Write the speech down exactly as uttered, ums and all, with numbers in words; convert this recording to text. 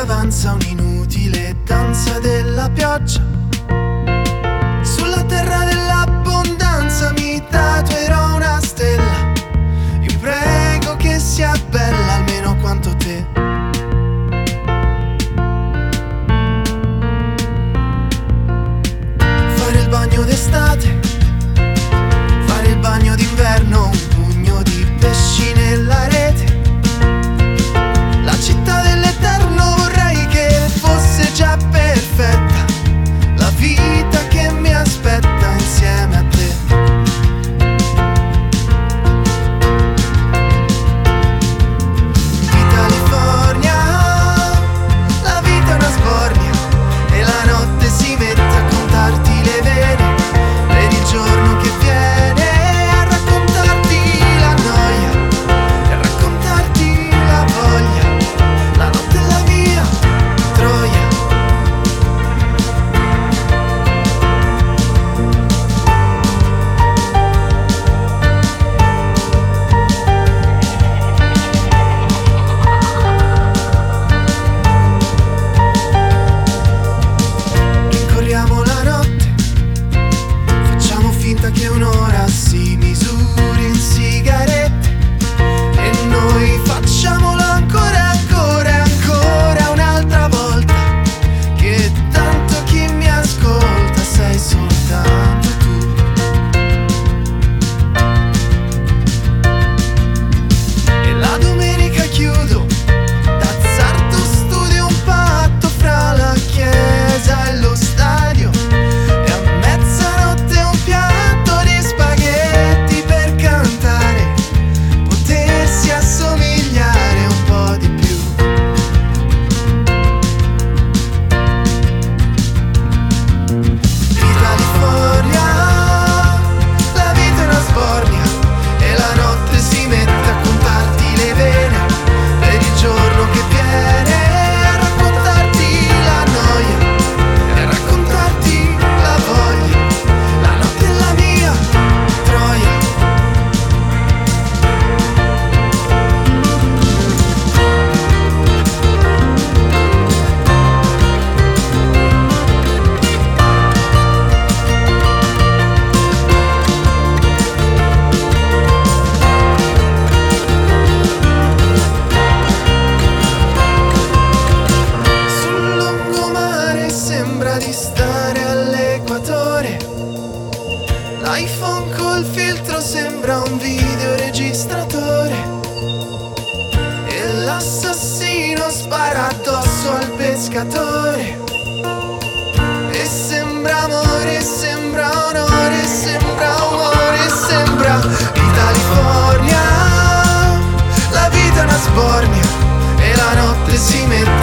avanza un'inutile danza della pioggia. Sulla terra dell'abbondanza mi tatuerò una stella. Io prego che sia bella almeno quanto te. Fare il bagno d'estate, fare il bagno d'inverno, un pugno di pesci nella rete. La città dell'eterno vorrei che fosse già perfetta, la vita che mi aspetta insieme a te. Di California, la vita è una sbornia e la notte si mette a contarti le vene per il giorno che viene, a raccontarti la noia e a raccontarti la voglia. La notte è la mia troia. Rincorriamo la notte, facciamo finta che un'ora si misuri in sigarette e noi facciamolo ancora, ancora e ancora un'altra volta, che tanto chi mi ascolta sei soltanto tu. E la domenica chiudo d'azzardo, studio un patto fra la chiesa e lo stadio, e a mezzanotte un piatto di spaghetti per cantare, potersi assomigliare un po' di più. Di California, la vita è una sbornia e la notte si mette a contarti le vene per il giorno che viene, a raccontarti la noia e a raccontarti la voglia. La notte è la mia troia. Sul lungomare sembra di stare all'equatore. L'iPhone col filtro sembra un videoregistratore e l'assassino spara addosso al pescatore. E sembra amore, sembra onore, sembra amore, sembra di California. La vita è una sbornia e la notte si mette